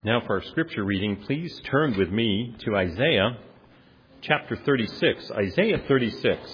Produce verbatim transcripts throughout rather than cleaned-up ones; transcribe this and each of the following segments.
Now for our scripture reading, please turn with me to Isaiah chapter thirty-six. Isaiah thirty-six.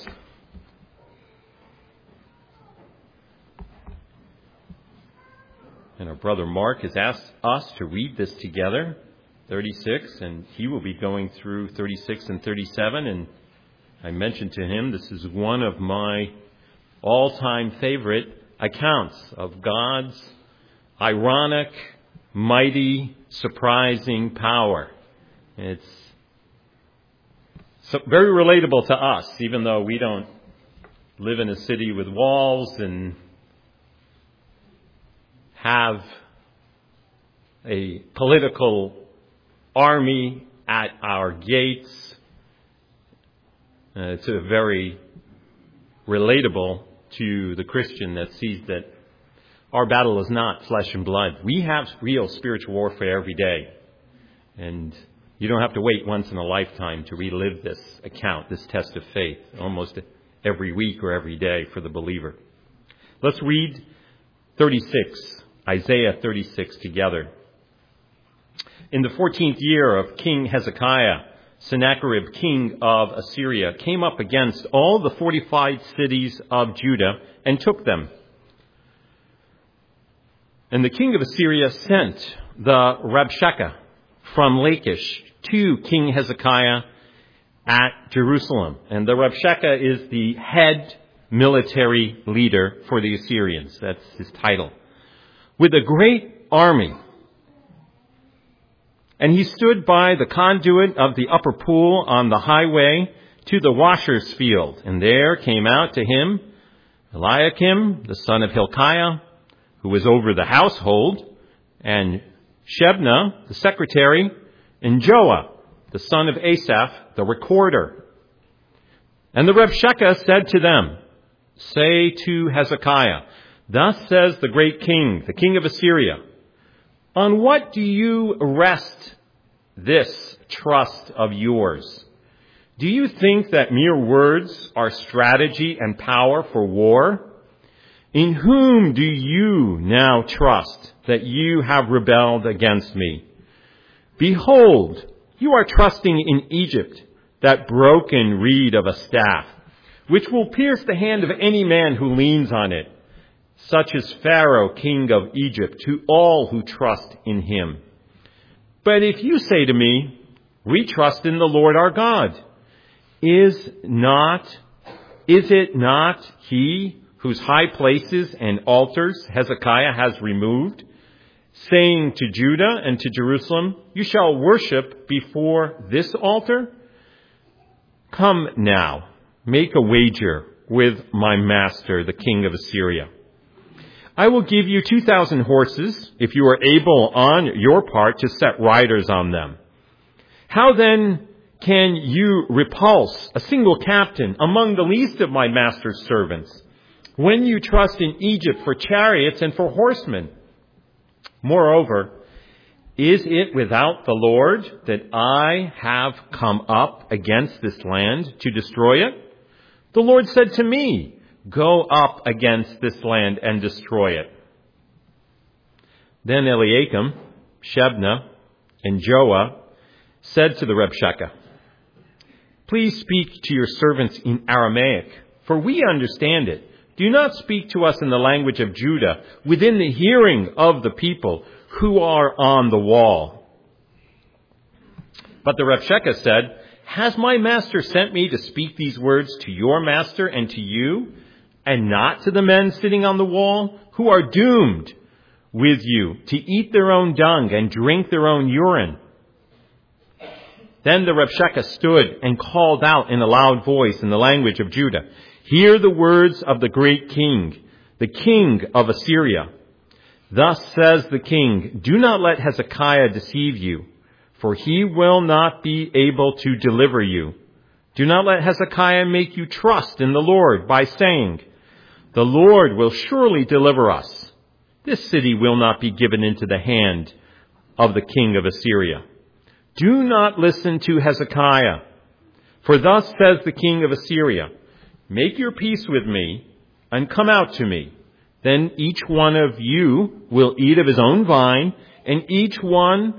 And our brother Mark has asked us to read this together, thirty-six, and he will be going through thirty-six and thirty-seven. And I mentioned to him this is one of my all-time favorite accounts of God's ironic, mighty, surprising power. It's so very relatable to us, even though we don't live in a city with walls and have a political army at our gates. Uh, it's a very relatable to the Christian that sees that our battle is not flesh and blood. We have real spiritual warfare every day. And you don't have to wait once in a lifetime to relive this account, this test of faith, almost every week or every day for the believer. Let's read thirty-six, Isaiah thirty-six together. In the fourteenth year of King Hezekiah, Sennacherib, king of Assyria, came up against all the fortified cities of Judah and took them. And the king of Assyria sent the Rabshakeh from Lachish to King Hezekiah at Jerusalem. And the Rabshakeh is the head military leader for the Assyrians. That's his title. With a great army. And he stood by the conduit of the upper pool on the highway to the washer's field. And there came out to him Eliakim, the son of Hilkiah, who was over the household, and Shebna, the secretary, and Joah, the son of Asaph, the recorder. And the Rabshakeh said to them, "Say to Hezekiah, thus says the great king, the king of Assyria, on what do you rest this trust of yours? Do you think that mere words are strategy and power for war? In whom do you now trust that you have rebelled against me? Behold, you are trusting in Egypt, that broken reed of a staff, which will pierce the hand of any man who leans on it, such as Pharaoh, king of Egypt, to all who trust in him. But if you say to me, we trust in the Lord our God, is not, is it not he whose high places and altars Hezekiah has removed, saying to Judah and to Jerusalem, you shall worship before this altar? Come now, make a wager with my master, the king of Assyria. I will give you two thousand horses, if you are able on your part to set riders on them. How then can you repulse a single captain among the least of my master's servants, when you trust in Egypt for chariots and for horsemen? Moreover, is it without the Lord that I have come up against this land to destroy it? The Lord said to me, go up against this land and destroy it. Then Eliakim, Shebna, and Joah said to the Rabshakeh, please speak to your servants in Aramaic, for we understand it. Do not speak to us in the language of Judah, within the hearing of the people who are on the wall. But the Rabshakeh said, has my master sent me to speak these words to your master and to you, and not to the men sitting on the wall, who are doomed with you to eat their own dung and drink their own urine? Then the Rabshakeh stood and called out in a loud voice in the language of Judah, hear the words of the great king, the king of Assyria. Thus says the king, do not let Hezekiah deceive you, for he will not be able to deliver you. Do not let Hezekiah make you trust in the Lord by saying, the Lord will surely deliver us. This city will not be given into the hand of the king of Assyria. Do not listen to Hezekiah, for thus says the king of Assyria, make your peace with me and come out to me. Then each one of you will eat of his own vine, and each one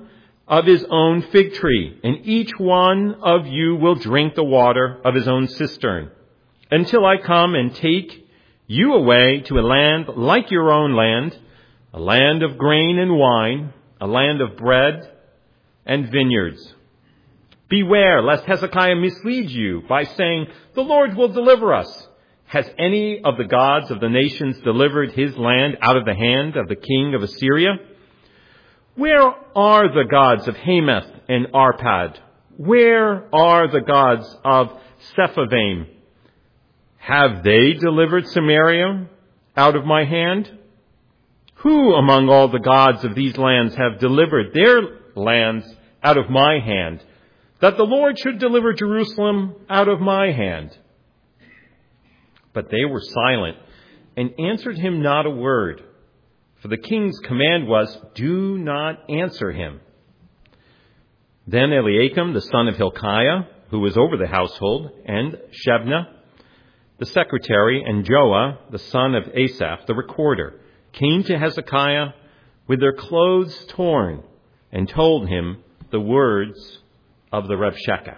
of his own fig tree, and each one of you will drink the water of his own cistern, until I come and take you away to a land like your own land, a land of grain and wine, a land of bread and vineyards. Beware lest Hezekiah mislead you by saying, the Lord will deliver us. Has any of the gods of the nations delivered his land out of the hand of the king of Assyria? Where are the gods of Hamath and Arpad? Where are the gods of Sepharvaim? Have they delivered Samaria out of my hand? Who among all the gods of these lands have delivered their lands out of my hand, that the Lord should deliver Jerusalem out of my hand? But they were silent and answered him not a word. For the king's command was, do not answer him. Then Eliakim, the son of Hilkiah, who was over the household, and Shebna, the secretary, and Joah, the son of Asaph, the recorder, came to Hezekiah with their clothes torn and told him the words of the Revshakeh.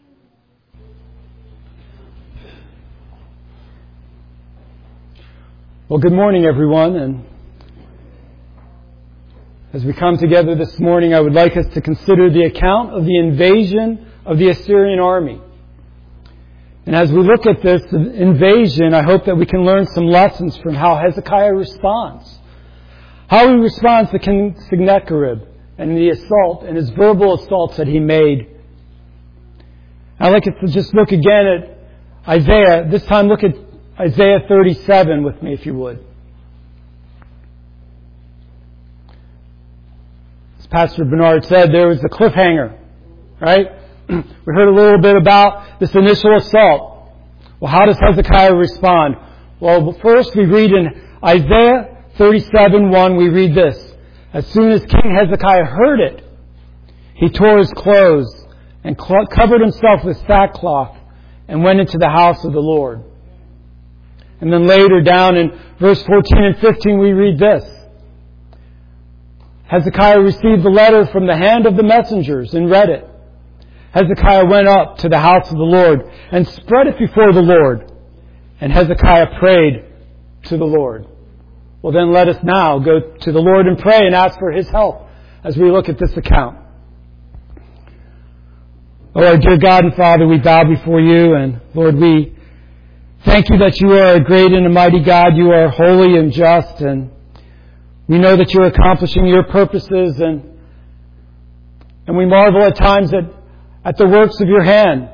Well, good morning, everyone. And as we come together this morning, I would like us to consider the account of the invasion of the Assyrian army. And as we look at this invasion, I hope that we can learn some lessons from how Hezekiah responds. How he responds to King Sennacherib and the assault and his verbal assaults that he made. I'd like us to just look again at Isaiah. This time look at Isaiah thirty-seven with me, if you would. As Pastor Bernard said, there was the cliffhanger, right? We heard a little bit about this initial assault. Well, how does Hezekiah respond? Well, first we read in Isaiah thirty-seven one, we read this. As soon as King Hezekiah heard it, he tore his clothes and covered himself with sackcloth and went into the house of the Lord. And then later down in verse fourteen and fifteen we read this. Hezekiah received the letter from the hand of the messengers and read it. Hezekiah went up to the house of the Lord and spread it before the Lord. And Hezekiah prayed to the Lord. Well, then let us now go to the Lord and pray and ask for His help as we look at this account. Oh, our dear God and Father, we bow before you, and Lord, we thank you that you are a great and a mighty God. You are holy and just, and we know that you're accomplishing your purposes, and and we marvel at times at, at the works of your hand.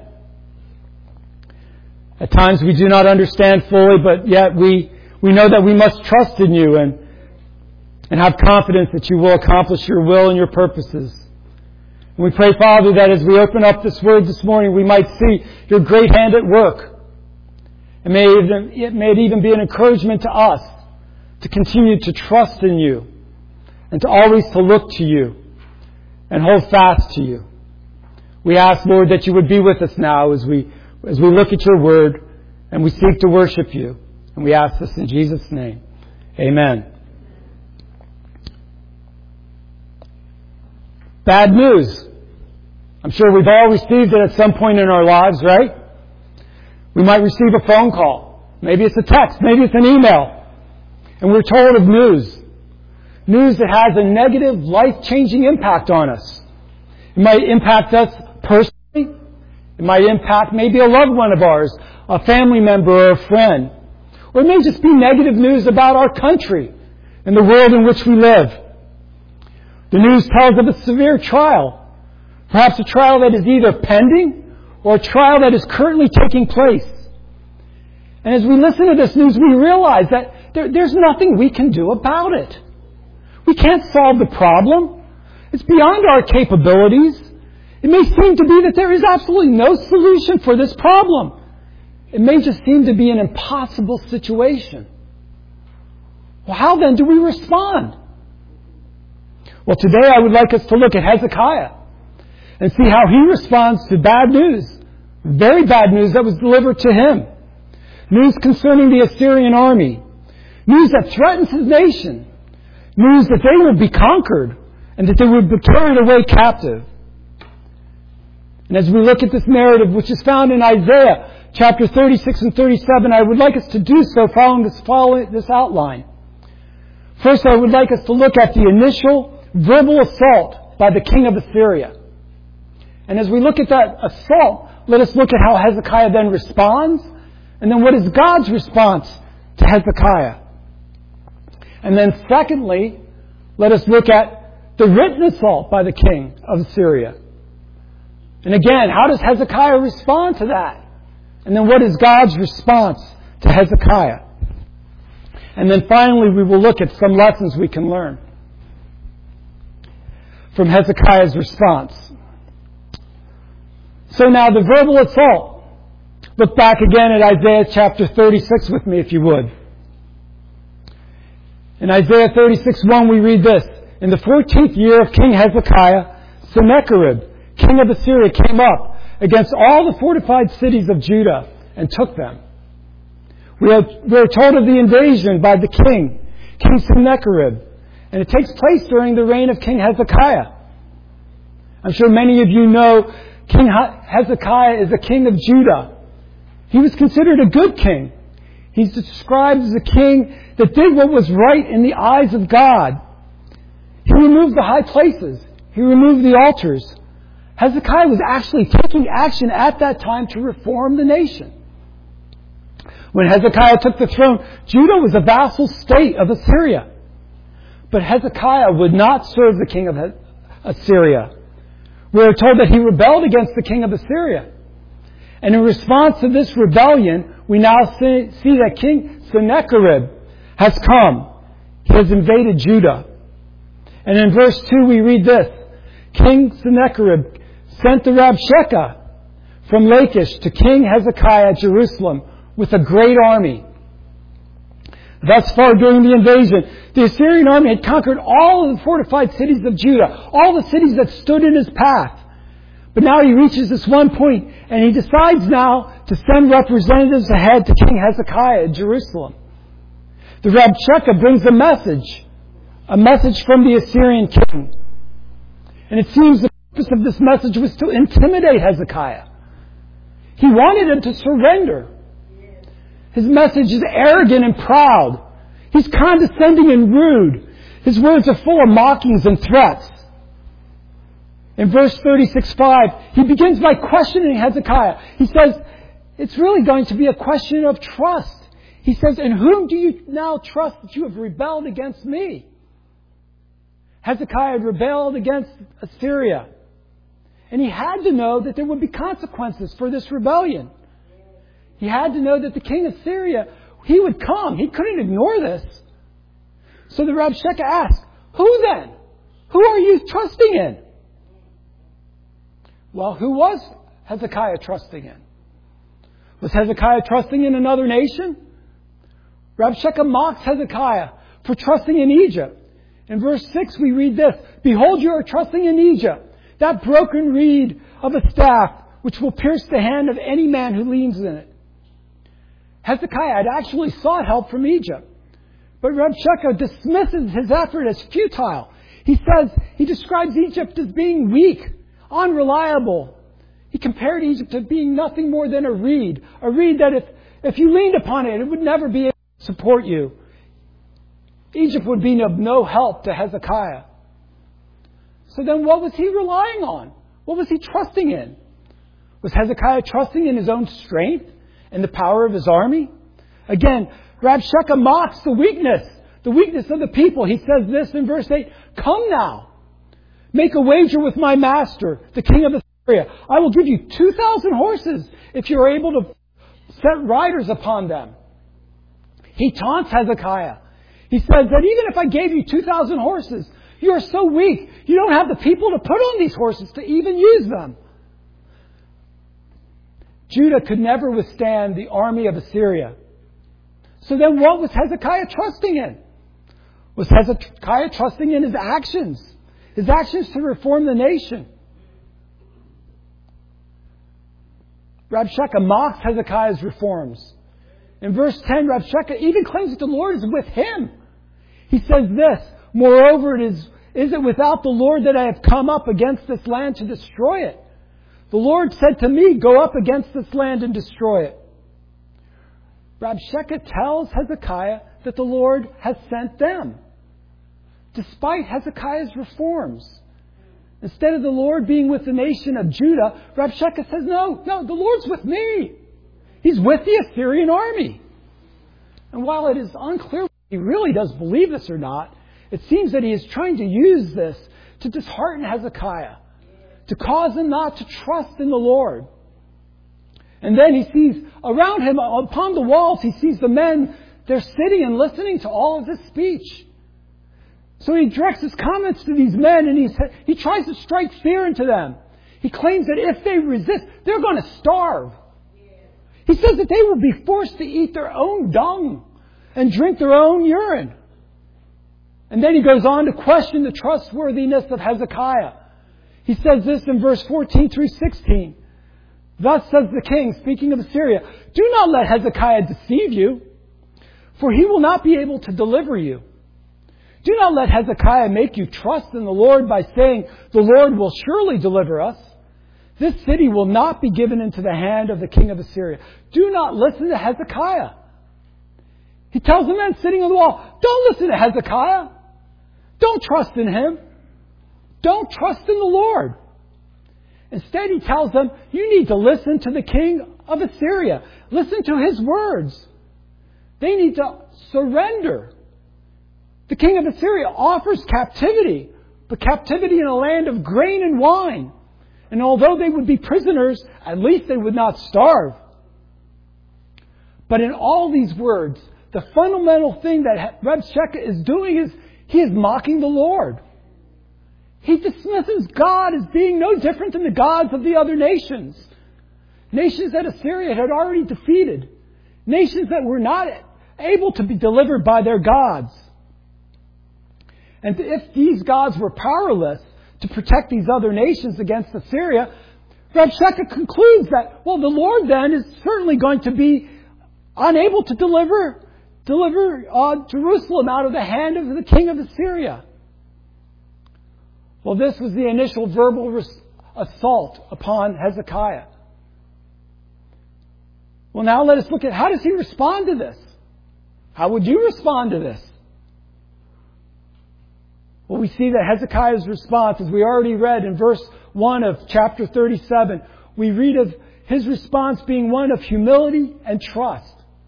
At times we do not understand fully, but yet we, we know that we must trust in you and, and have confidence that you will accomplish your will and your purposes. And we pray, Father, that as we open up this word this morning, we might see your great hand at work. And may it, even, it may it even be an encouragement to us to continue to trust in you and to always to look to you and hold fast to you. We ask, Lord, that you would be with us now as we as we look at your word and we seek to worship you. And we ask this in Jesus' name. Amen. Bad news. I'm sure we've all received it at some point in our lives, right? We might receive a phone call. Maybe it's a text. Maybe it's an email. And we're told of news. News that has a negative, life-changing impact on us. It might impact us personally. It might impact maybe a loved one of ours, a family member or a friend. Or it may just be negative news about our country and the world in which we live. The news tells of a severe trial. Perhaps a trial that is either pending or a trial that is currently taking place. And as we listen to this news, we realize that there, there's nothing we can do about it. We can't solve the problem. It's beyond our capabilities. It may seem to be that there is absolutely no solution for this problem. It may just seem to be an impossible situation. Well, how then do we respond? Well, today I would like us to look at Hezekiah and see how he responds to bad news, very bad news that was delivered to him. News concerning the Assyrian army. News that threatens his nation. News that they will be conquered and that they would be carried away captive. And as we look at this narrative, which is found in Isaiah chapter thirty-six and thirty-seven, I would like us to do so following this, following this outline. First, I would like us to look at the initial verbal assault by the king of Assyria. And as we look at that assault, let us look at how Hezekiah then responds, and then what is God's response to Hezekiah. And then secondly, let us look at the written assault by the king of Assyria. And again, how does Hezekiah respond to that? And then what is God's response to Hezekiah? And then finally, we will look at some lessons we can learn from Hezekiah's response. So now the verbal assault. Look back again at Isaiah chapter thirty-six with me, if you would. In Isaiah thirty-six one, we read this. In the fourteenth year of King Hezekiah, Sennacherib, king of Assyria, came up against all the fortified cities of Judah and took them. We are, we are told of the invasion by the king, King Sennacherib, and it takes place during the reign of King Hezekiah. I'm sure many of you know King Hezekiah is a king of Judah. He was considered a good king. He's described as a king that did what was right in the eyes of God. He removed the high places. He removed the altars. Hezekiah was actually taking action at that time to reform the nation. When Hezekiah took the throne, Judah was a vassal state of Assyria. But Hezekiah would not serve the king of Assyria. We are told that he rebelled against the king of Assyria. And in response to this rebellion, we now see, see that King Sennacherib has come. He has invaded Judah. And in verse two we read this. King Sennacherib sent the Rabshakeh from Lachish to King Hezekiah at Jerusalem with a great army. Thus far during the invasion, the Assyrian army had conquered all of the fortified cities of Judah, all the cities that stood in his path. But now he reaches this one point, and he decides now to send representatives ahead to King Hezekiah at Jerusalem. The Rabshakeh brings a message, a message from the Assyrian king. And it seems the purpose of this message was to intimidate Hezekiah. He wanted him to surrender. His message is arrogant and proud. He's condescending and rude. His words are full of mockings and threats. In verse thirty-six five, he begins by questioning Hezekiah. He says, it's really going to be a question of trust. He says, in whom do you now trust that you have rebelled against me? Hezekiah had rebelled against Assyria. And he had to know that there would be consequences for this rebellion. He had to know that the king of Syria, he would come. He couldn't ignore this. So the Rabshakeh asked, who then? Who are you trusting in? Well, who was Hezekiah trusting in? Was Hezekiah trusting in another nation? Rabshakeh mocks Hezekiah for trusting in Egypt. In verse six we read this, behold, you are trusting in Egypt, that broken reed of a staff which will pierce the hand of any man who leans in it. Hezekiah had actually sought help from Egypt. But Rabshakeh dismisses his effort as futile. He says, he describes Egypt as being weak, unreliable. He compared Egypt to being nothing more than a reed. A reed that if, if you leaned upon it, it would never be able to support you. Egypt would be of no help to Hezekiah. So then what was he relying on? What was he trusting in? Was Hezekiah trusting in his own strength and the power of his army? Again, Rabshakeh mocks the weakness, the weakness of the people. He says this in verse eight, come now, make a wager with my master, the king of Assyria. I will give you two thousand horses if you are able to set riders upon them. He taunts Hezekiah. He says that even if I gave you two thousand horses, you are so weak, you don't have the people to put on these horses to even use them. Judah could never withstand the army of Assyria. So then what was Hezekiah trusting in? Was Hezekiah trusting in his actions? His actions to reform the nation? Rabshakeh mocks Hezekiah's reforms. In verse ten, Rabshakeh even claims that the Lord is with him. He says this, moreover, it is, Is it without the Lord that I have come up against this land to destroy it? The Lord said to me, go up against this land and destroy it. Rabshakeh tells Hezekiah that the Lord has sent them, despite Hezekiah's reforms. Instead of the Lord being with the nation of Judah, Rabshakeh says, no, no, the Lord's with me. He's with the Assyrian army. And while it is unclear if he really does believe this or not, it seems that he is trying to use this to dishearten Hezekiah, to cause him not to trust in the Lord. And then he sees around him, upon the walls, he sees the men, they're sitting and listening to all of this speech. So he directs his comments to these men and he's, he tries to strike fear into them. He claims that if they resist, they're going to starve. He says that they will be forced to eat their own dung and drink their own urine. And then he goes on to question the trustworthiness of Hezekiah. He says this in verse fourteen through sixteen. Thus says the king, speaking of Assyria, do not let Hezekiah deceive you, for he will not be able to deliver you. Do not let Hezekiah make you trust in the Lord by saying, the Lord will surely deliver us. This city will not be given into the hand of the king of Assyria. Do not listen to Hezekiah. He tells the men sitting on the wall, don't listen to Hezekiah. Don't trust in him. Don't trust in the Lord. Instead, he tells them, you need to listen to the king of Assyria. Listen to his words. They need to surrender. The king of Assyria offers captivity, but captivity in a land of grain and wine. And although they would be prisoners, at least they would not starve. But in all these words, the fundamental thing that Rabshakeh is doing is he is mocking the Lord. He dismisses God as being no different than the gods of the other nations. Nations that Assyria had already defeated. Nations that were not able to be delivered by their gods. And if these gods were powerless to protect these other nations against Assyria, Rabshakeh concludes that, well, the Lord then is certainly going to be unable to deliver deliver uh, Jerusalem out of the hand of the king of Assyria. Well, this was the initial verbal res- assault upon Hezekiah. Well, now let us look at how does he respond to this? How would you respond to this? Well, we see that Hezekiah's response, as we already read in verse one of chapter thirty-seven, we read of his response being one of humility and trust.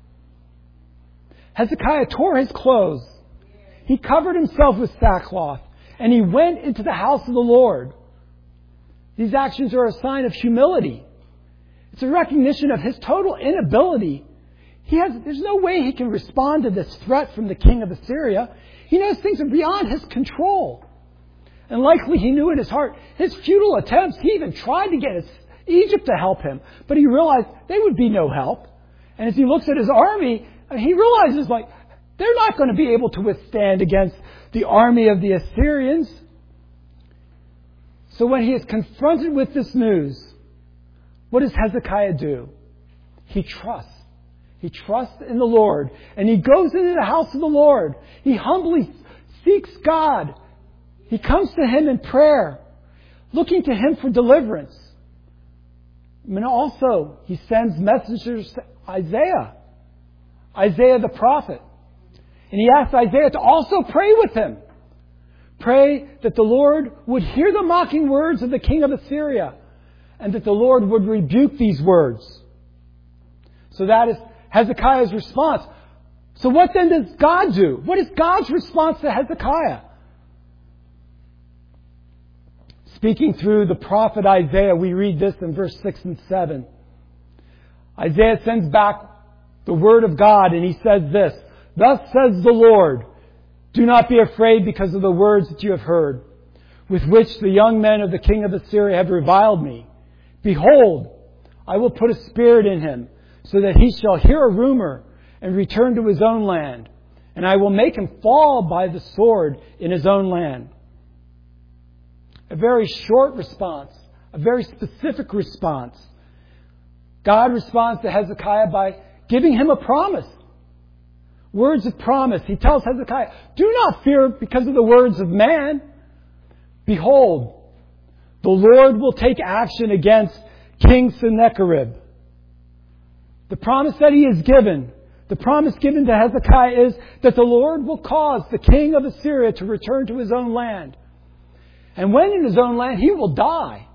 Hezekiah tore his clothes. He covered himself with sackcloth. And he went into the house of the Lord. These actions are a sign of humility. It's a recognition of his total inability. He has, there's no way he can respond to this threat from the king of Assyria. He knows things are beyond his control. And likely he knew in his heart, his futile attempts, he even tried to get his, Egypt to help him. But he realized they would be no help. And as he looks at his army, he realizes, like, they're not going to be able to withstand against the army of the Assyrians. So when he is confronted with this news, what does Hezekiah do? He trusts. He trusts in the Lord. And he goes into the house of the Lord. He humbly seeks God. He comes to him in prayer, looking to him for deliverance. And also, he sends messengers to Isaiah. Isaiah the prophet. And he asks Isaiah to also pray with him. Pray that the Lord would hear the mocking words of the king of Assyria and that the Lord would rebuke these words. So that is Hezekiah's response. So what then does God do? What is God's response to Hezekiah? Speaking through the prophet Isaiah, we read this in verse six and seven. Isaiah sends back the word of God and he says this, thus says the Lord, do not be afraid because of the words that you have heard, with which the young men of the king of Assyria have reviled me. Behold, I will put a spirit in him, so that he shall hear a rumor and return to his own land. And I will make him fall by the sword in his own land. A very short response, a very specific response. God responds to Hezekiah by giving him a promise. Words of promise. He tells Hezekiah, do not fear because of the words of man, Behold, the Lord will take action against King Sennacherib. The promise that he has given, the promise given to Hezekiah is that the Lord will cause the king of Assyria to return to his own land. And when in his own land, he will die.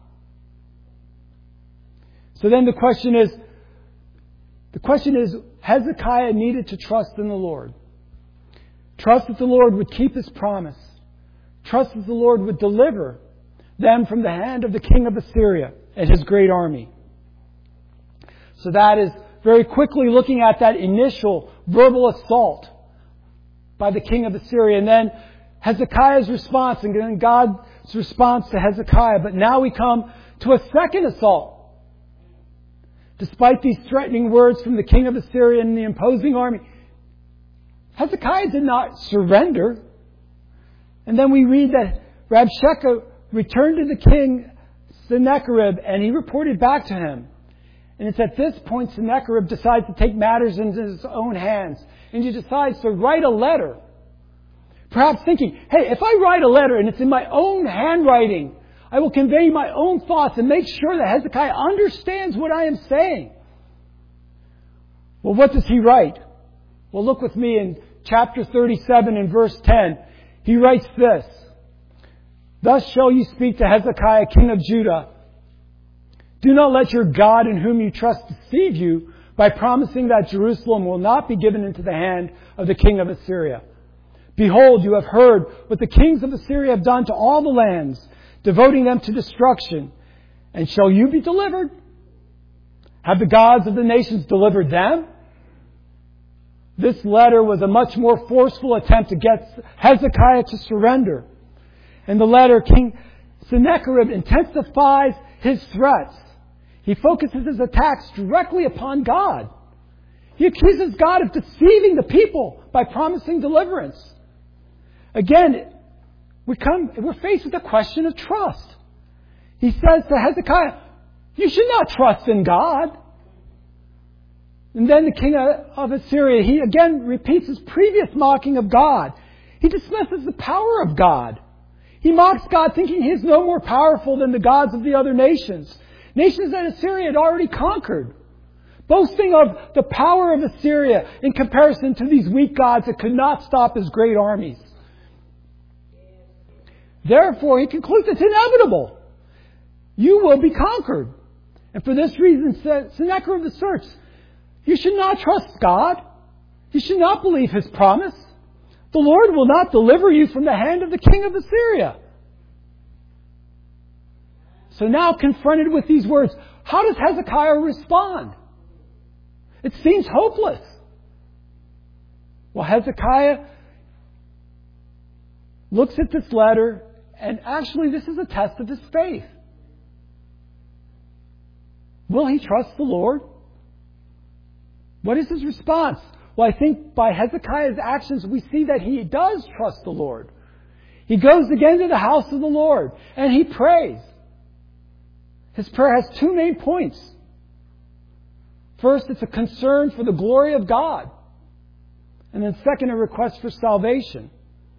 So then the question is, the question is, Hezekiah needed to trust in the Lord. Trust that the Lord would keep his promise. Trust that the Lord would deliver them from the hand of the king of Assyria and his great army. So that is very quickly looking at that initial verbal assault by the king of Assyria. And then Hezekiah's response and then God's response to Hezekiah. But now we come to a second assault. Despite these threatening words from the king of Assyria and the imposing army, Hezekiah did not surrender. And then we read that Rabshakeh returned to the king Sennacherib and he reported back to him. And it's at this point Sennacherib decides to take matters into his own hands. And he decides to write a letter. Perhaps thinking, hey, if I write a letter and it's in my own handwriting, I will convey my own thoughts and make sure that Hezekiah understands what I am saying. Well, what does he write? Well, look with me in chapter thirty-seven and verse ten. He writes this. Thus shall you speak to Hezekiah, king of Judah. Do not let your God in whom you trust deceive you by promising that Jerusalem will not be given into the hand of the king of Assyria. Behold, you have heard what the kings of Assyria have done to all the lands, devoting them to destruction. And shall you be delivered? Have the gods of the nations delivered them? This letter was a much more forceful attempt to get Hezekiah to surrender. In the letter, King Sennacherib intensifies his threats. He focuses his attacks directly upon God. He accuses God of deceiving the people by promising deliverance. Again, we come, we're faced with the question of trust. He says to Hezekiah, you should not trust in God. And then the king of Assyria, he again repeats his previous mocking of God. He dismisses the power of God. He mocks God thinking he is no more powerful than the gods of the other nations. Nations that Assyria had already conquered. Boasting of the power of Assyria in comparison to these weak gods that could not stop his great armies. Therefore, he concludes it's inevitable. You will be conquered. And for this reason, Sennacherib asserts, you should not trust God. You should not believe his promise. The Lord will not deliver you from the hand of the king of Assyria. So now confronted with these words, how does Hezekiah respond? It seems hopeless. Well, Hezekiah looks at this letter, and actually this is a test of his faith. Will he trust the Lord? What is his response? Well, I think by Hezekiah's actions we see that he does trust the Lord. He goes again to the house of the Lord and he prays. His prayer has two main points. First, it's a concern for the glory of God. And then second, a request for salvation.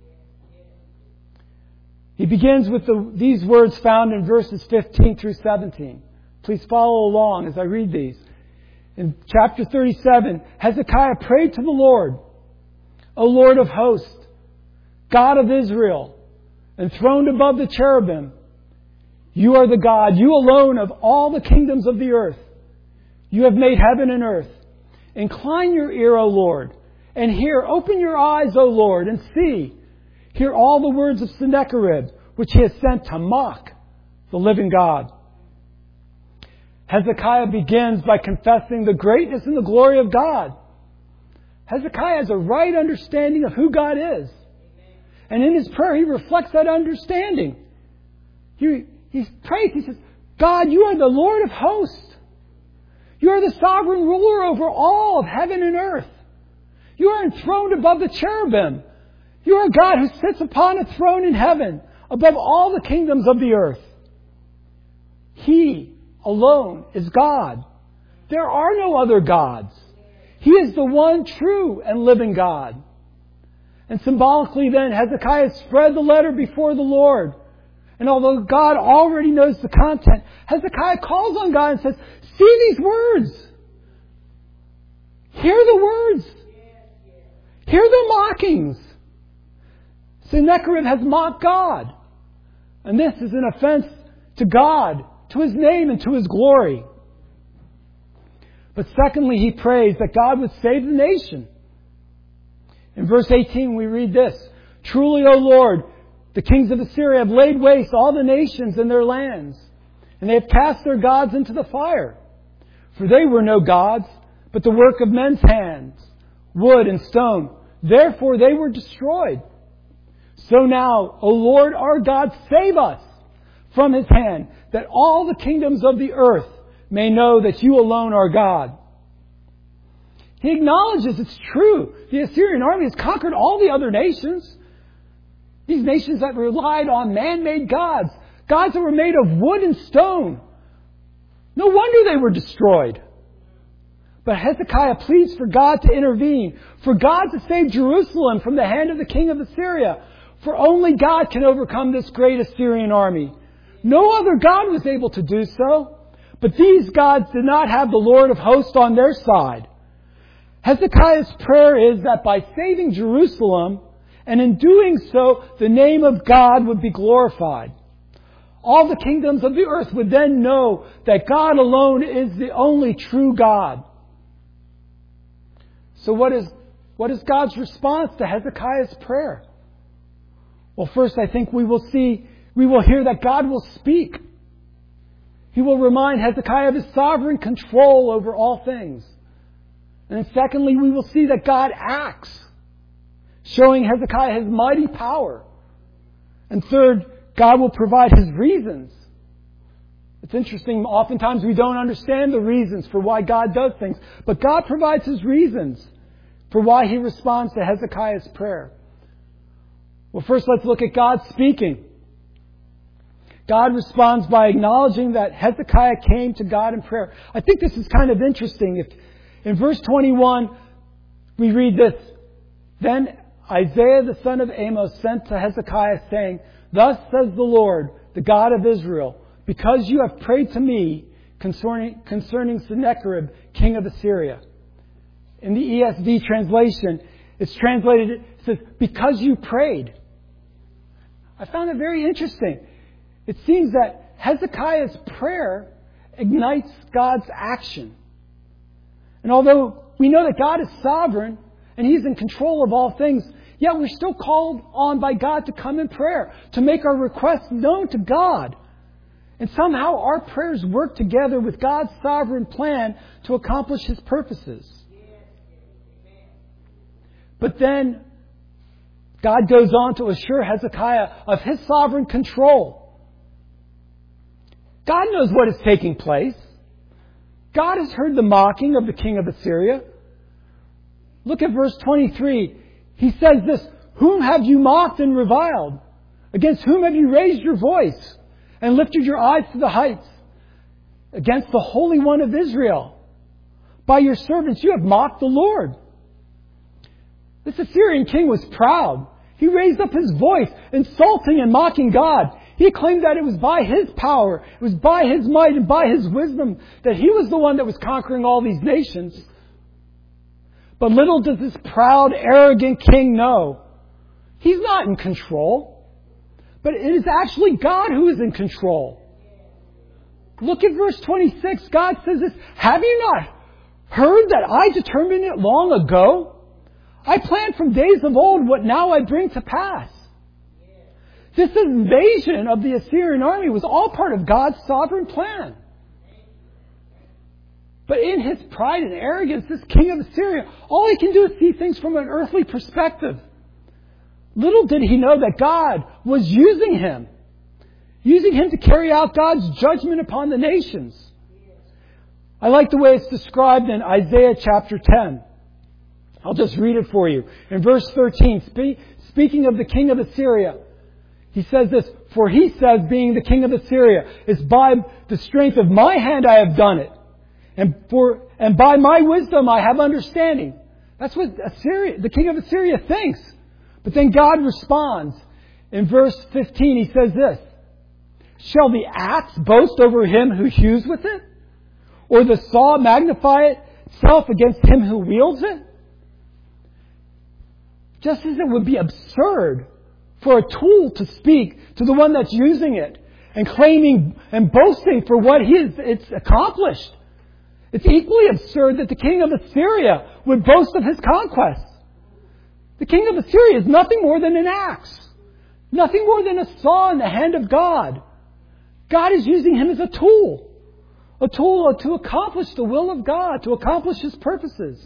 He begins with the, these words found in verses fifteen through seventeen. Please follow along as I read these. In chapter thirty-seven, Hezekiah prayed to the Lord, O Lord of hosts, God of Israel, enthroned above the cherubim. You are the God, you alone of all the kingdoms of the earth. You have made heaven and earth. Incline your ear, O Lord, and hear. Open your eyes, O Lord, and see. Hear all the words of Sennacherib, which he has sent to mock the living God. Hezekiah begins by confessing the greatness and the glory of God. Hezekiah has a right understanding of who God is. And in his prayer, he reflects that understanding. He, he prays, he says, God, you are the Lord of hosts. You are the sovereign ruler over all of heaven and earth. You are enthroned above the cherubim. You are God who sits upon a throne in heaven, above all the kingdoms of the earth. He alone is God. There are no other gods. He is the one true and living God. And symbolically then, Hezekiah spread the letter before the Lord. And although God already knows the content, Hezekiah calls on God and says, see these words. Hear the words. Hear the mockings. Sennacherib has mocked God. And this is an offense to God, to His name, and to His glory. But secondly, he prays that God would save the nation. In verse eighteen, we read this. Truly, O Lord, the kings of Assyria have laid waste all the nations and their lands, and they have cast their gods into the fire. For they were no gods, but the work of men's hands, wood and stone. Therefore they were destroyed. So now, O Lord our God, save us from His hand, that all the kingdoms of the earth may know that You alone are God. He acknowledges it's true. The Assyrian army has conquered all the other nations. These nations that relied on man-made gods. Gods that were made of wood and stone. No wonder they were destroyed. But Hezekiah pleads for God to intervene. For God to save Jerusalem from the hand of the king of Assyria. For only God can overcome this great Assyrian army. No other God was able to do so. But these gods did not have the Lord of hosts on their side. Hezekiah's prayer is that by saving Jerusalem, and in doing so, the name of God would be glorified. All the kingdoms of the earth would then know that God alone is the only true God. So what is, what is God's response to Hezekiah's prayer? Well, first I think we will see, we will hear that God will speak. He will remind Hezekiah of His sovereign control over all things. And then secondly, we will see that God acts, showing Hezekiah His mighty power. And third, God will provide His reasons. It's interesting, oftentimes we don't understand the reasons for why God does things. But God provides His reasons for why He responds to Hezekiah's prayer. Well, first let's look at God speaking. God responds by acknowledging that Hezekiah came to God in prayer. I think this is kind of interesting. If in verse twenty-one, we read this. Then Isaiah the son of Amos sent to Hezekiah saying, Thus says the Lord, the God of Israel, because you have prayed to me concerning, concerning Sennacherib, king of Assyria. In the E S V translation, it's translated, it says, because you prayed. I found it very interesting. It seems that Hezekiah's prayer ignites God's action. And although we know that God is sovereign and He's in control of all things, yet we're still called on by God to come in prayer, to make our requests known to God. And somehow our prayers work together with God's sovereign plan to accomplish His purposes. But then God goes on to assure Hezekiah of His sovereign control. God knows what is taking place. God has heard the mocking of the king of Assyria. Look at verse twenty-three. He says this, Whom have you mocked and reviled? Against whom have you raised your voice and lifted your eyes to the heights? Against the Holy One of Israel. By your servants you have mocked the Lord. This Assyrian king was proud. He raised up his voice, insulting and mocking God. He claimed that it was by his power, it was by his might and by his wisdom that he was the one that was conquering all these nations. But little does this proud, arrogant king know, he's not in control. But it is actually God who is in control. Look at verse twenty-six. God says this, Have you not heard that I determined it long ago? I planned from days of old what now I bring to pass. This invasion of the Assyrian army was all part of God's sovereign plan. But in his pride and arrogance, this king of Assyria, all he can do is see things from an earthly perspective. Little did he know that God was using him. Using him to carry out God's judgment upon the nations. I like the way it's described in Isaiah chapter ten. I'll just read it for you. In verse thirteen, spe- speaking of the king of Assyria, he says this, For he says, being the king of Assyria, It's by the strength of my hand I have done it. And for and by my wisdom I have understanding. That's what Assyria, the king of Assyria thinks. But then God responds. In verse fifteen he says this, Shall the axe boast over him who hews with it? Or the saw magnify itself against him who wields it? Just as it would be absurd for a tool to speak to the one that's using it and claiming and boasting for what he is, it's accomplished. It's equally absurd that the king of Assyria would boast of his conquests. The king of Assyria is nothing more than an axe. Nothing more than a saw in the hand of God. God is using him as a tool. A tool to accomplish the will of God, to accomplish His purposes.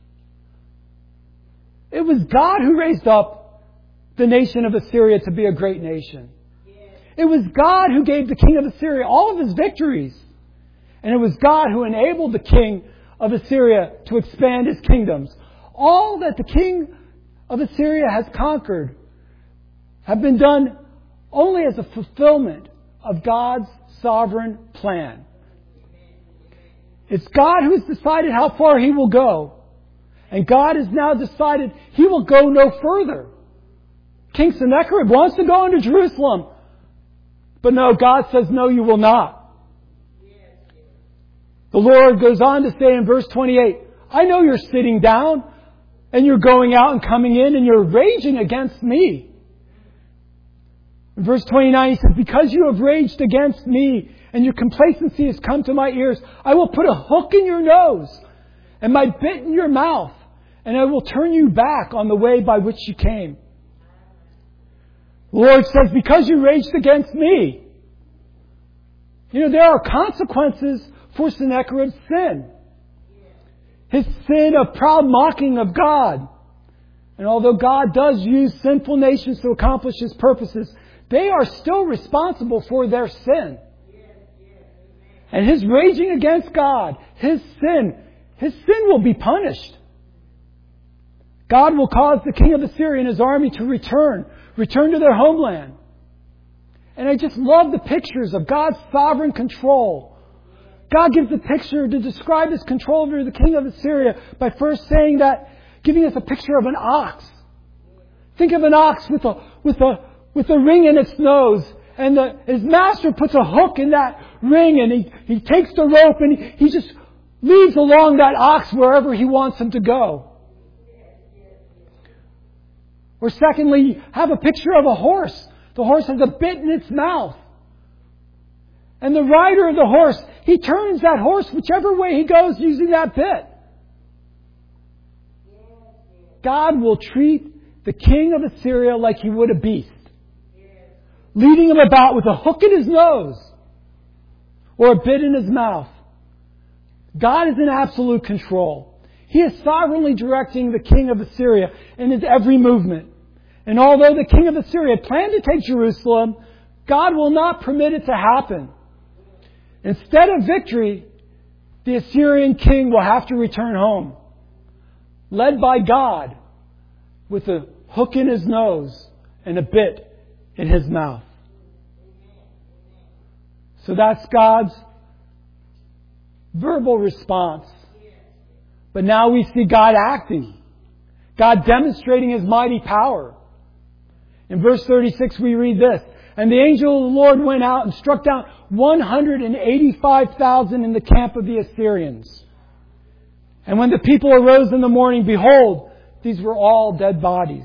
It was God who raised up the nation of Assyria to be a great nation. It was God who gave the king of Assyria all of his victories. And it was God who enabled the king of Assyria to expand his kingdoms. All that the king of Assyria has conquered have been done only as a fulfillment of God's sovereign plan. It's God who has decided how far He will go. And God has now decided He will go no further. King Sennacherib wants to go into Jerusalem. But no, God says, no, you will not. The Lord goes on to say in verse twenty-eight, I know you're sitting down and you're going out and coming in and you're raging against me. In verse twenty-nine, He says, because you have raged against me and your complacency has come to my ears, I will put a hook in your nose and my bit in your mouth, and I will turn you back on the way by which you came. The Lord says, because you raged against me. You know, there are consequences for Sennacherib's sin. His sin of proud mocking of God. And although God does use sinful nations to accomplish His purposes, they are still responsible for their sin. And his raging against God, his sin, his sin will be punished. God will cause the king of Assyria and his army to return, return to their homeland. And I just love the pictures of God's sovereign control. God gives a picture to describe His control over the king of Assyria by first saying that, giving us a picture of an ox. Think of an ox with a with a with a ring in its nose, and the, his master puts a hook in that ring, and he, he takes the rope and he, he just leads along that ox wherever he wants him to go. Or secondly, have a picture of a horse. The horse has a bit in its mouth. And the rider of the horse, he turns that horse whichever way he goes using that bit. God will treat the king of Assyria like He would a beast, leading him about with a hook in his nose or a bit in his mouth. God is in absolute control. He is sovereignly directing the king of Assyria in his every movement. And although the king of Assyria planned to take Jerusalem, God will not permit it to happen. Instead of victory, the Assyrian king will have to return home, led by God, with a hook in his nose and a bit in his mouth. So that's God's verbal response. But now we see God acting. God demonstrating His mighty power. In verse thirty-six we read this. And the angel of the Lord went out and struck down one hundred eighty-five thousand in the camp of the Assyrians. And when the people arose in the morning, behold, these were all dead bodies.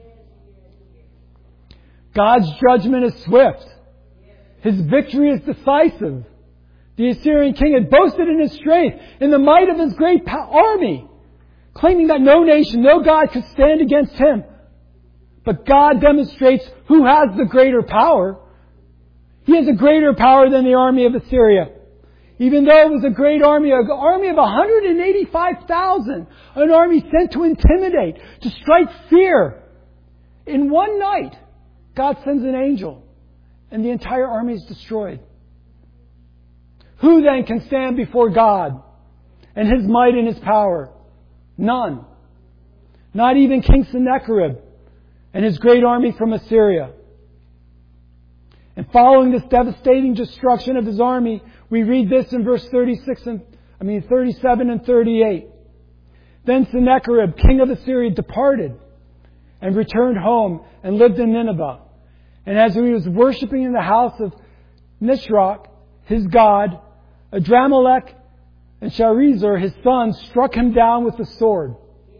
God's judgment is swift. His victory is decisive. The Assyrian king had boasted in his strength, in the might of his great army, claiming that no nation, no God could stand against him. But God demonstrates who has the greater power. He has a greater power than the army of Assyria. Even though it was a great army, an army of one hundred eighty-five thousand, an army sent to intimidate, to strike fear. In one night, God sends an angel, and the entire army is destroyed. Who then can stand before God and His might and His power? None. Not even King Sennacherib and his great army from Assyria. And following this devastating destruction of his army, we read this in verse thirty-six and I mean thirty-seven and thirty-eight. Then Sennacherib, king of Assyria, departed and returned home and lived in Nineveh. And as he was worshipping in the house of Nisroch, his god, Adramelech, and Sharezer, his son, struck him down with the sword.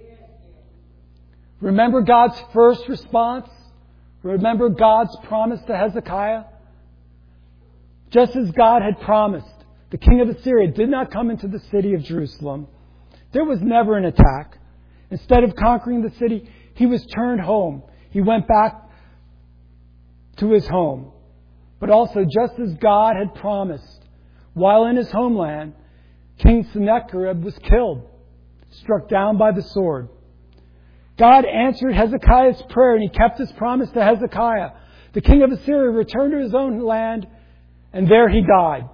Remember God's first response? Remember God's promise to Hezekiah? Just as God had promised, the king of Assyria did not come into the city of Jerusalem. There was never an attack. Instead of conquering the city, he was turned home. He went back to his home. But also, just as God had promised, while in his homeland, King Sennacherib was killed, struck down by the sword. God answered Hezekiah's prayer, and he kept his promise to Hezekiah. The king of Assyria returned to his own land, and there he died.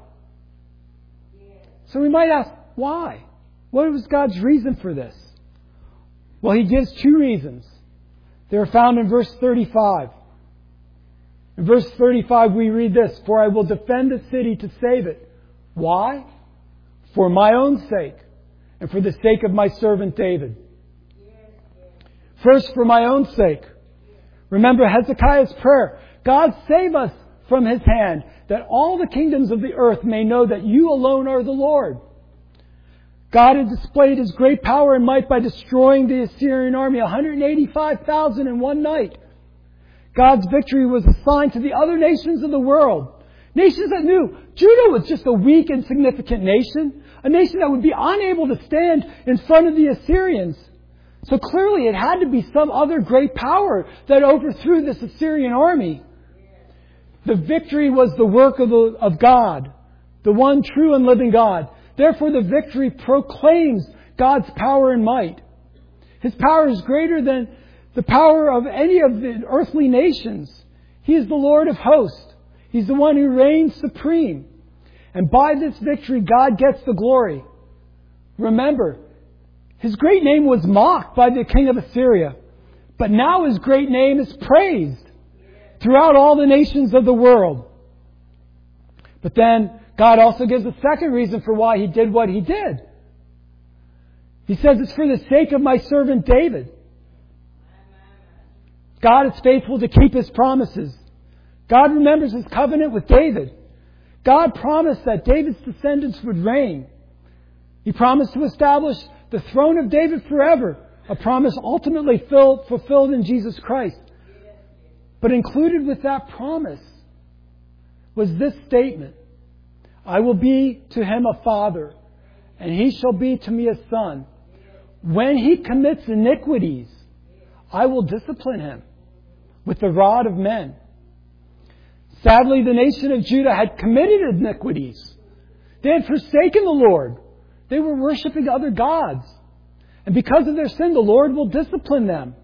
So we might ask, why? What was God's reason for this? Well, he gives two reasons. They are found in verse thirty-five. In verse thirty-five we read this, "For I will defend the city to save it." Why? For my own sake, and for the sake of my servant David. First, for my own sake. Remember Hezekiah's prayer. God, save us from his hand, that all the kingdoms of the earth may know that you alone are the Lord. God had displayed his great power and might by destroying the Assyrian army, one hundred eighty-five thousand in one night. God's victory was assigned to the other nations of the world. Nations that knew Judah was just a weak, insignificant nation. A nation that would be unable to stand in front of the Assyrians. So clearly it had to be some other great power that overthrew this Assyrian army. The victory was the work of, the, of God, the one true and living God. Therefore the victory proclaims God's power and might. His power is greater than the power of any of the earthly nations. He is the Lord of hosts. He's the one who reigns supreme. And by this victory, God gets the glory. Remember, his great name was mocked by the king of Assyria. But now his great name is praised throughout all the nations of the world. But then God also gives a second reason for why he did what he did. He says it's for the sake of my servant David. God is faithful to keep his promises. God remembers his covenant with David. God promised that David's descendants would reign. He promised to establish the throne of David forever, a promise ultimately filled, fulfilled in Jesus Christ. But included with that promise was this statement: I will be to him a father, and he shall be to me a son. When he commits iniquities, I will discipline him with the rod of men. Sadly, the nation of Judah had committed iniquities. They had forsaken the Lord. They were worshiping other gods. And because of their sin, the Lord will discipline them.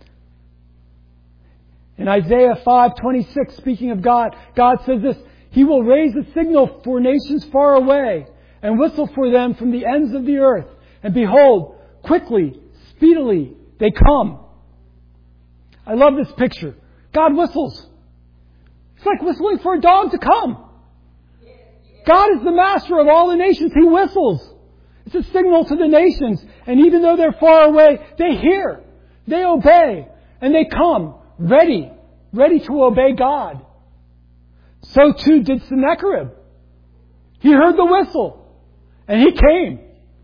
In Isaiah five twenty-six, speaking of God, God says this: He will raise a signal for nations far away and whistle for them from the ends of the earth. And behold, quickly, speedily, they come. I love this picture. God whistles. It's like whistling for a dog to come. God is the master of all the nations. He whistles. It's a signal to the nations. And even though they're far away, they hear. They obey. And they come ready. Ready to obey God. So too did Sennacherib. He heard the whistle. And he came.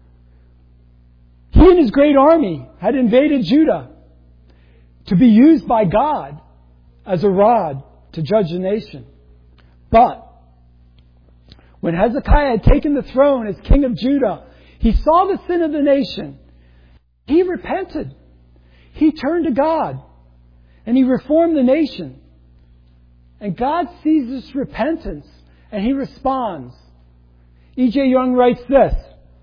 He and his great army had invaded Judah to be used by God as a rod to judge the nation. But when Hezekiah had taken the throne as king of Judah, he saw the sin of the nation. He repented. He turned to God. And he reformed the nation. And God sees this repentance and he responds. E J Young writes this: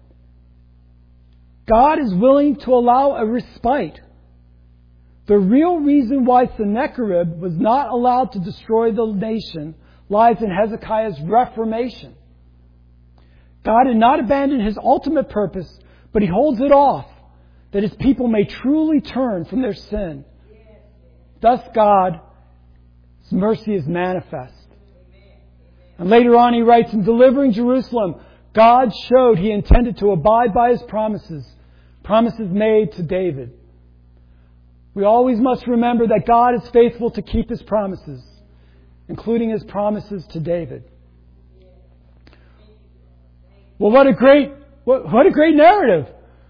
God is willing to allow a respite. The real reason why Sennacherib was not allowed to destroy the nation lies in Hezekiah's reformation. God had not abandoned his ultimate purpose, but he holds it off, that his people may truly turn from their sin. Thus God's mercy is manifest. And later on he writes, in delivering Jerusalem, God showed he intended to abide by his promises, promises made to David. We always must remember that God is faithful to keep his promises, including his promises to David. Well, what a great, what, what a great narrative.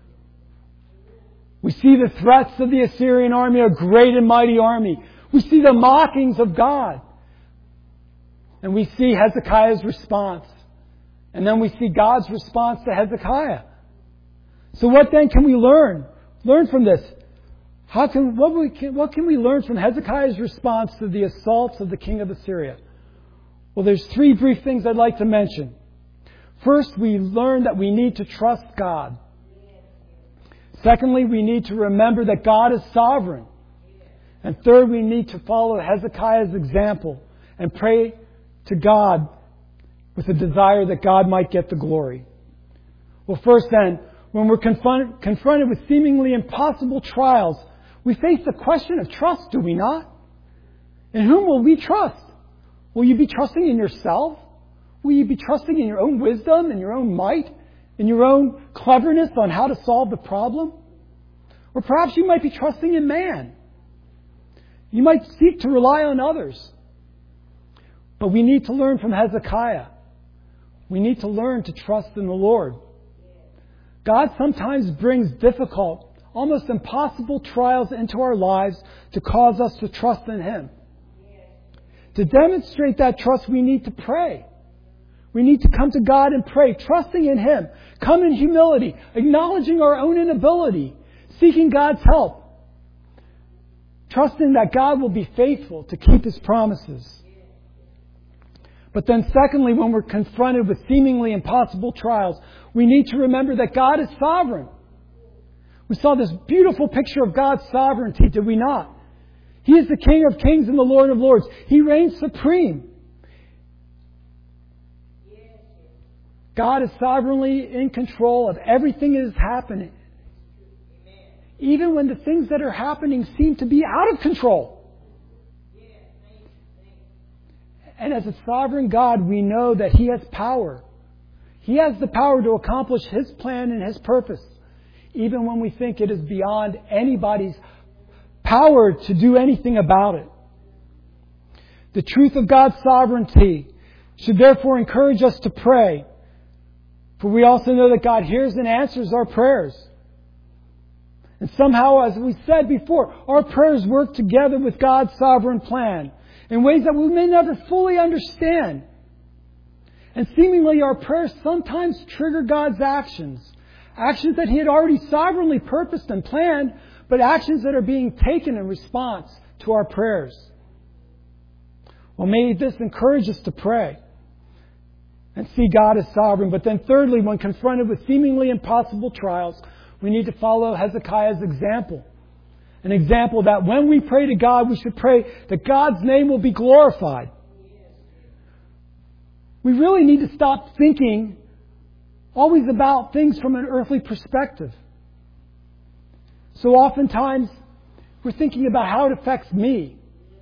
We see the threats of the Assyrian army, a great and mighty army. We see the mockings of God. And we see Hezekiah's response. And then we see God's response to Hezekiah. So what then can we learn? Learn from this. How can, what, we can, what can we learn from Hezekiah's response to the assaults of the king of Assyria? Well, there's three brief things I'd like to mention. First, we learn that we need to trust God. Secondly, we need to remember that God is sovereign. And third, we need to follow Hezekiah's example and pray to God with a desire that God might get the glory. Well, first then, when we're confront, confronted with seemingly impossible trials, we face the question of trust, do we not? In whom will we trust? Will you be trusting in yourself? Will you be trusting in your own wisdom and your own might, in your own cleverness on how to solve the problem? Or perhaps you might be trusting in man. You might seek to rely on others. But we need to learn from Hezekiah. We need to learn to trust in the Lord. God sometimes brings difficult, almost impossible trials into our lives to cause us to trust in Him. To demonstrate that trust, we need to pray. We need to come to God and pray, trusting in Him. Come in humility, acknowledging our own inability, seeking God's help. Trusting that God will be faithful to keep His promises. But then secondly, when we're confronted with seemingly impossible trials, we need to remember that God is sovereign. We saw this beautiful picture of God's sovereignty, did we not? He is the King of kings and the Lord of lords. He reigns supreme. God is sovereignly in control of everything that is happening. Even when the things that are happening seem to be out of control. And as a sovereign God, we know that He has power. He has the power to accomplish His plan and His purpose, even when we think it is beyond anybody's power to do anything about it. The truth of God's sovereignty should therefore encourage us to pray, for we also know that God hears and answers our prayers. And somehow, as we said before, our prayers work together with God's sovereign plan in ways that we may never fully understand. And seemingly our prayers sometimes trigger God's actions. Actions that He had already sovereignly purposed and planned, but actions that are being taken in response to our prayers. Well, may this encourage us to pray and see God as sovereign. But then thirdly, when confronted with seemingly impossible trials, we need to follow Hezekiah's example. An example that when we pray to God, we should pray that God's name will be glorified. We really need to stop thinking always about things from an earthly perspective. So oftentimes, we're thinking about how it affects me.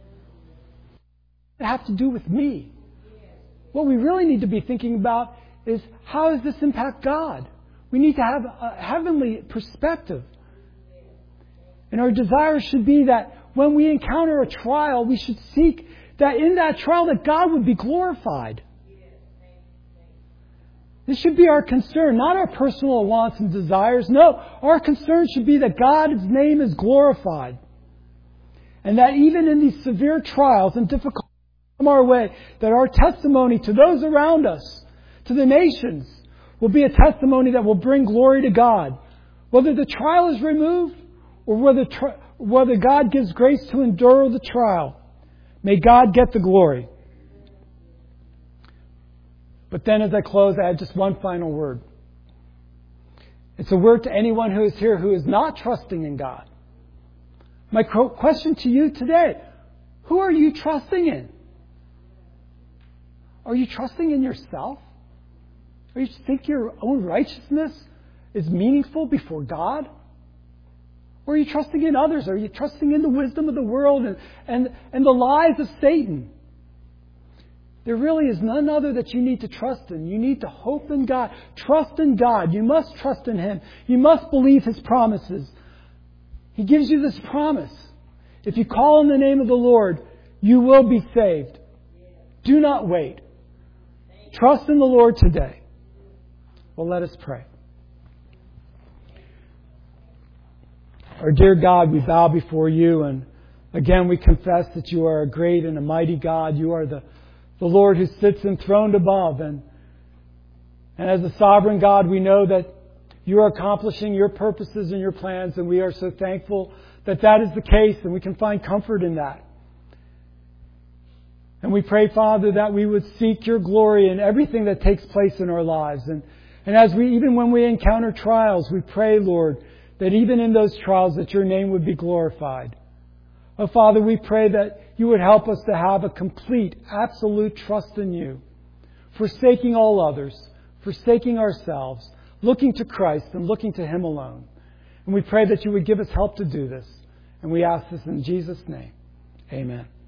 It has to do with me. What we really need to be thinking about is, how does this impact God? We need to have a heavenly perspective. And our desire should be that when we encounter a trial, we should seek that in that trial that God would be glorified. This should be our concern, not our personal wants and desires. No, our concern should be that God's name is glorified. And that even in these severe trials and difficulties come our way, that our testimony to those around us, to the nations, will be a testimony that will bring glory to God. Whether the trial is removed or whether, tri- whether God gives grace to endure the trial, may God get the glory. But then as I close, I have just one final word. It's a word to anyone who is here who is not trusting in God. My question to you today, who are you trusting in? Are you trusting in yourself? Or you think your own righteousness is meaningful before God? Or are you trusting in others? Are you trusting in the wisdom of the world and, and, and the lies of Satan? There really is none other that you need to trust in. You need to hope in God. Trust in God. You must trust in Him. You must believe His promises. He gives you this promise. If you call on the name of the Lord, you will be saved. Do not wait. Trust in the Lord today. Well, let us pray. Our dear God, we bow before you, and again we confess that you are a great and a mighty God. You are the, the Lord who sits enthroned above, and, and as a sovereign God, we know that you are accomplishing your purposes and your plans, and we are so thankful that that is the case, and we can find comfort in that. And we pray, Father, that we would seek your glory in everything that takes place in our lives. And, and as we, even when we encounter trials, we pray, Lord, that even in those trials that your name would be glorified. Oh, Father, we pray that you would help us to have a complete, absolute trust in you, forsaking all others, forsaking ourselves, looking to Christ and looking to him alone. And we pray that you would give us help to do this. And we ask this in Jesus' name. Amen.